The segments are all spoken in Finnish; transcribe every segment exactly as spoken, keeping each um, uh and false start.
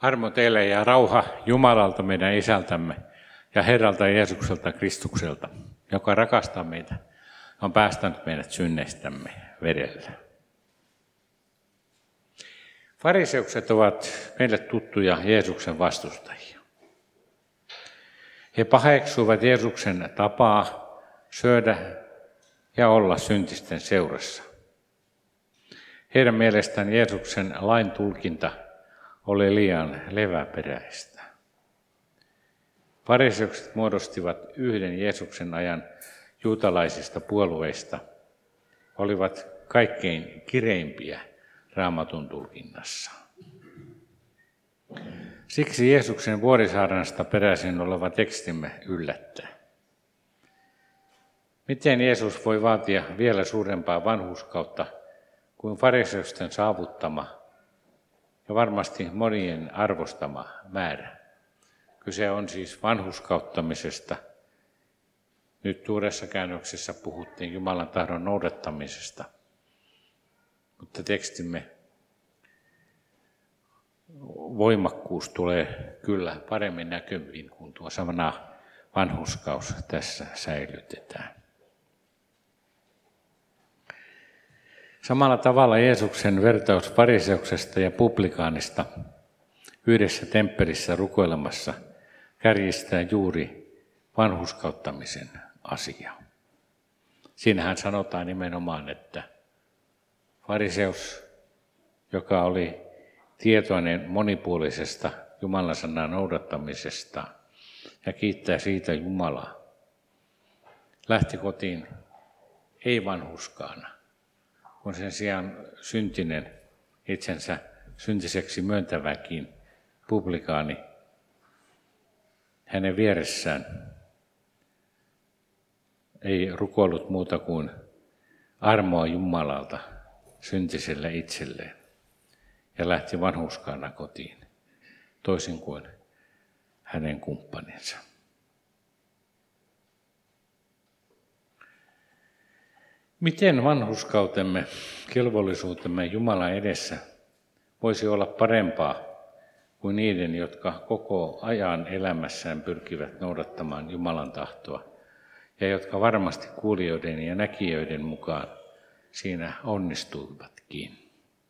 Armo teille ja rauha Jumalalta meidän Isältämme ja Herralta Jeesukselta Kristukselta, joka rakastaa meitä, on päästänyt meidät synneistämme vedellä. Fariseukset ovat meille tuttuja Jeesuksen vastustajia. He paheksuivat Jeesuksen tapaa syödä ja olla syntisten seurassa. Heidän mielestään Jeesuksen lain tulkinta oli liian leväperäistä. Fariseukset muodostivat yhden Jeesuksen ajan juutalaisista puolueista, olivat kaikkein kireimpiä Raamatun tulkinnassa. Siksi Jeesuksen Vuorisaarnasta peräisin oleva tekstimme yllättää. Miten Jeesus voi vaatia vielä suurempaa vanhurskautta kuin fariseusten saavuttama ja varmasti monien arvostama määrä? Kyse on siis vanhurskauttamisesta. Nyt uudessa käännöksessä puhuttiin Jumalan tahdon noudattamisesta, mutta tekstimme voimakkuus tulee kyllä paremmin näkyviin, kun tuo sana vanhurskaus tässä säilytetään. Samalla tavalla Jeesuksen vertaus fariseuksesta ja publikaanista yhdessä temppelissä rukoilemassa kärjistää juuri vanhurskauttamisen asiaa. Siinähän sanotaan nimenomaan, että fariseus, joka oli tietoinen monipuolisesta Jumalan sanan noudattamisesta ja kiittää siitä Jumalaa, lähti kotiin ei vanhurskaana, kun sen sijaan syntinen, itsensä syntiseksi myöntäväkin publikaani hänen vieressään ei rukoillut muuta kuin armoa Jumalalta syntiselle itselleen ja lähti vanhurskaana kotiin, toisin kuin hänen kumppaninsa. Miten vanhurskautemme, kelvollisuutemme Jumalan edessä voisi olla parempaa kuin niiden, jotka koko ajan elämässään pyrkivät noudattamaan Jumalan tahtoa ja jotka varmasti kuulijoiden ja näkijöiden mukaan siinä onnistuivatkin.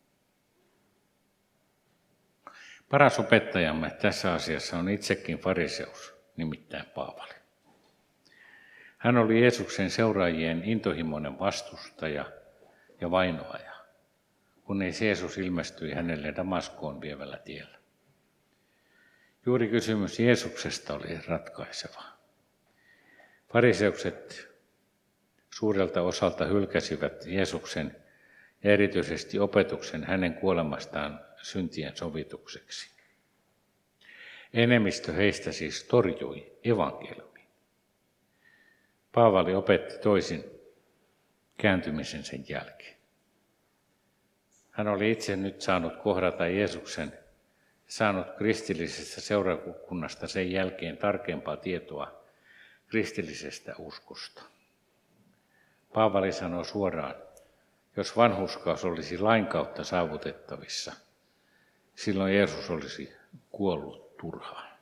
Paras opettajamme tässä asiassa on itsekin fariseus, nimittäin Paavali. Hän oli Jeesuksen seuraajien intohimoinen vastustaja ja vainoaja, kunnes Jeesus ilmestyi hänelle Damaskoon vievällä tiellä. Juuri kysymys Jeesuksesta oli ratkaiseva. Fariseukset suurelta osalta hylkäsivät Jeesuksen ja erityisesti opetuksen hänen kuolemastaan syntien sovitukseksi. Enemmistö heistä siis torjui evankeliumia. Paavali opetti toisin kääntymisen sen jälkeen. Hän oli itse nyt saanut kohdata Jeesuksen, saanut kristillisestä seurakunnasta sen jälkeen tarkempaa tietoa kristillisestä uskosta. Paavali sanoi suoraan, jos vanhurskaus olisi lain kautta saavutettavissa, silloin Jeesus olisi kuollut turhaan.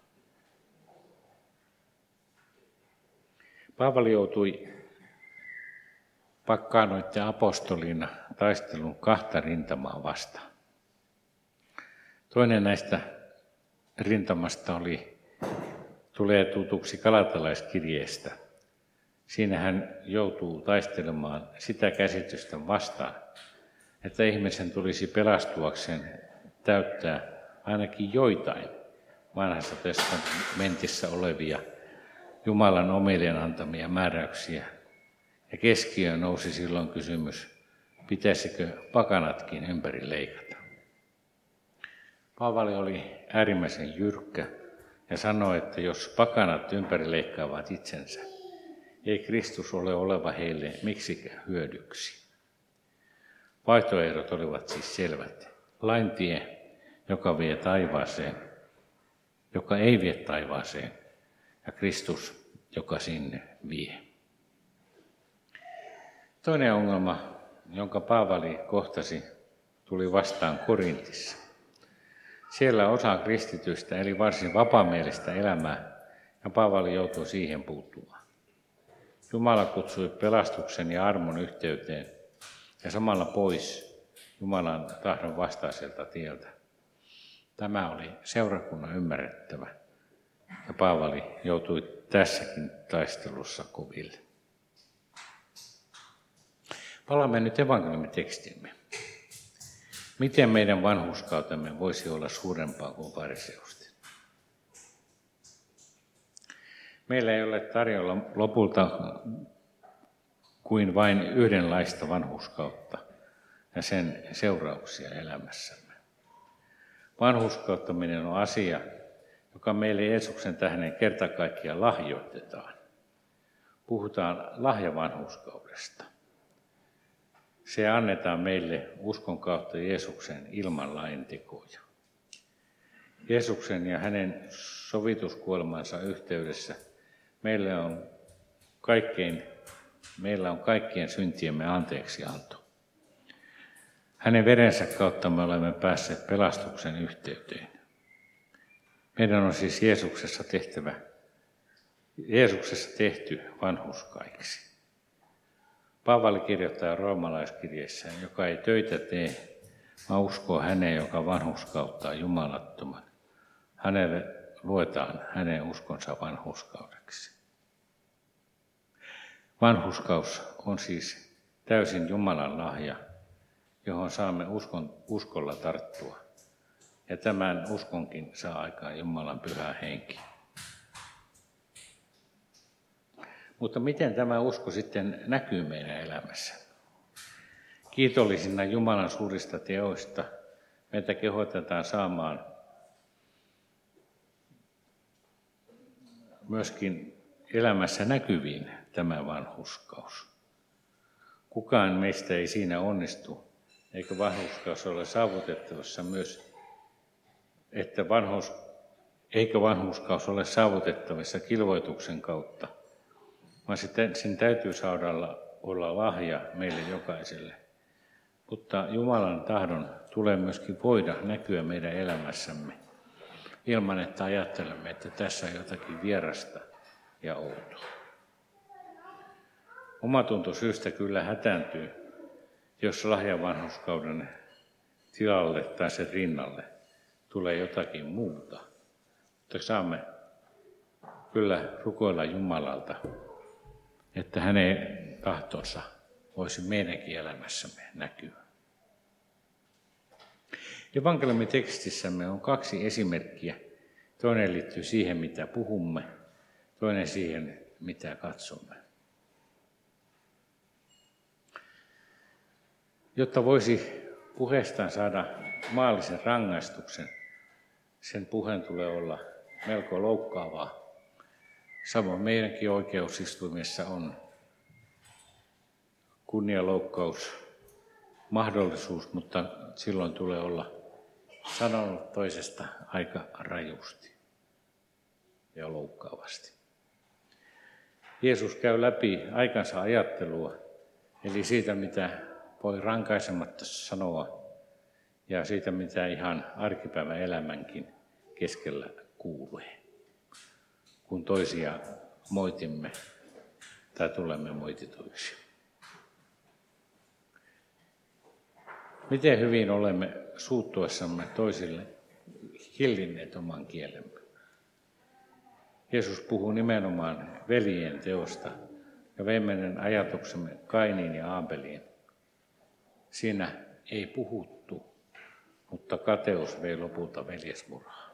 Paavali joutui pakkaanoiden apostolina taistelun kahta rintamaa vastaan. Toinen näistä rintamasta oli, tulee tutuksi galatalaiskirjeestä. Siinä hän joutuu taistelemaan sitä käsitystä vastaan, että ihmisen tulisi pelastuakseen täyttää ainakin joitain vanhassa testamentissa olevia Jumalan omilien antamia määräyksiä. Ja keskiöön nousi silloin kysymys, pitäisikö pakanatkin ympäri leikata. Paavali oli äärimmäisen jyrkkä ja sanoi, että jos pakanat ympäri leikkaavat itsensä, ei Kristus ole oleva heille miksikään hyödyksi. Vaihtoehdot olivat siis selvät. Lain tie, joka vie taivaaseen, joka ei vie taivaaseen, ja Kristus, joka sinne vie. Toinen ongelma, jonka Paavali kohtasi, tuli vastaan Korintissa. Siellä osa kristitystä eli varsin vapaamielistä elämää, ja Paavali joutui siihen puuttumaan. Jumala kutsui pelastuksen ja armon yhteyteen ja samalla pois Jumalan tahdon vastaiselta tieltä. Tämä oli seurakunnan ymmärrettävä, ja Paavali joutui tässäkin taistelussa koville. Palaamme nyt evankeliumitekstiimme. Miten meidän vanhurskautemme voisi olla suurempaa kuin fariseusten? Meillä ei ole tarjolla lopulta kuin vain yhdenlaista vanhurskautta ja sen seurauksia elämässämme. Vanhurskauttaminen on asia, joka meille Jeesuksen tähden kerta kaikkiaan lahjoitetaan. Puhutaan lahjavanhurskaudesta. Se annetaan meille uskon kautta Jeesuksen ilman laintekoja. Jeesuksen ja hänen sovituskuolemansa yhteydessä meillä on kaikkein, meillä on kaikkien syntiemme anteeksianto. Hänen verensä kautta me olemme päässeet pelastuksen yhteyteen. Meidän on siis Jeesuksessa tehtävä, Jeesuksessa tehty vanhurskaiksi. Paavali kirjoittaa roomalaiskirjeessään, joka ei töitä tee, vaan uskoo häneen, joka vanhurskauttaa jumalattoman. Hänelle luetaan hänen uskonsa vanhurskaudeksi. Vanhurskaus on siis täysin Jumalan lahja, johon saamme uskon, uskolla tarttua. Ja tämän uskonkin saa aikaan Jumalan pyhä henki. Mutta miten tämä usko sitten näkyy meidän elämässä? Kiitollisina Jumalan suurista teoista meitä kehotetaan saamaan myöskin elämässä näkyviin tämä vanhurskaus. Kukaan meistä ei siinä onnistu, eikä vanhurskaus ole saavutettavassa myös, että vanhus, eikä vanhurskaus ole saavutettavissa kilvoituksen kautta, vaan sen täytyy saada olla lahja meille jokaiselle. Mutta Jumalan tahdon tulee myöskin voida näkyä meidän elämässämme, ilman että ajattelemme, että tässä on jotakin vierasta ja outoa. Omatunto syystä kyllä hätääntyy, jos lahjavanhurskauden tilalle tai sen rinnalle tulee jotakin muuta. Mutta saamme kyllä rukoilla Jumalalta, että hänen tahtonsa voisi meidänkin elämässämme näkyä. Evankeliumitekstissämme on kaksi esimerkkiä. Toinen liittyy siihen, mitä puhumme, toinen siihen, mitä katsomme. Jotta voisi puheestaan saada maallisen rangaistuksen, sen puheen tulee olla melko loukkaavaa. Samoin meidänkin oikeusistuimessa on kunnianloukkaus, mahdollisuus, mutta silloin tulee olla sanonut toisesta aika rajusti ja loukkaavasti. Jeesus käy läpi aikansa ajattelua, eli siitä, mitä voi rankaisematta sanoa, ja siitä, mitä ihan arkipäivän elämänkin keskellä kuulee, kun toisia moitimme tai tulemme moitituiksi. Miten hyvin olemme suuttuessamme toisille hillinneet oman kielemme. Jeesus puhuu nimenomaan veljien teosta ja vei meidän ajatuksemme Kainiin ja Aabeliin. Siinä ei puhuttu, mutta kateus vei lopulta veljesmurhaa.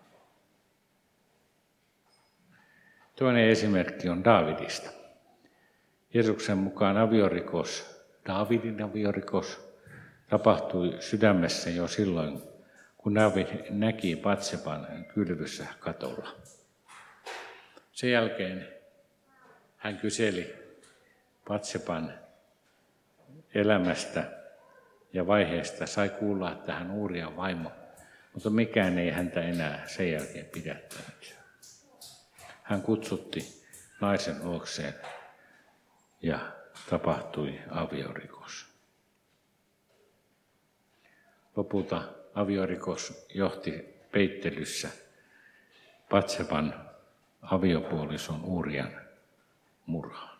Toinen esimerkki on Daavidista. Jeesuksen mukaan aviorikos, Daavidin aviorikos, tapahtui sydämessä jo silloin, kun Daavid näki Batseban kylvyssä katolla. Sen jälkeen hän kyseli Batseban elämästä ja vaiheesta, sai kuulla, että hän Uurian vaimo, mutta mikään ei häntä enää sen jälkeen pidättänyt. Hän kutsutti naisen luokseen ja tapahtui aviorikos. Lopulta aviorikos johti peittelyssä Batseban aviopuolison Urian murhaan.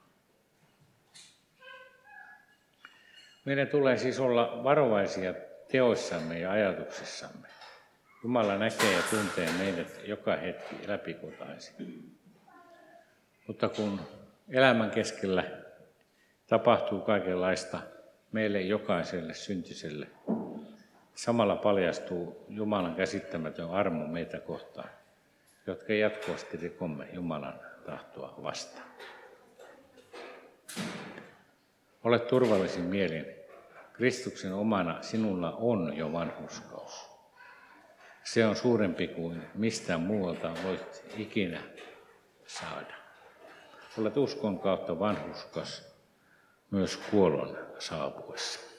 Meidän tulee siis olla varovaisia teoissamme ja ajatuksissamme. Jumala näkee ja tuntee meidät joka hetki läpikotaisin. Mutta kun elämän keskellä tapahtuu kaikenlaista meille jokaiselle syntiselle, samalla paljastuu Jumalan käsittämätön armo meitä kohtaan, jotka jatkuvasti rikomme Jumalan tahtoa vastaan. Ole turvallisin mielin. Kristuksen omana sinulla on jo vanhurskaus. Se on suurempi kuin mistään muualta voit ikinä saada. Olet uskon kautta vanhurskas myös kuolon saapuessa.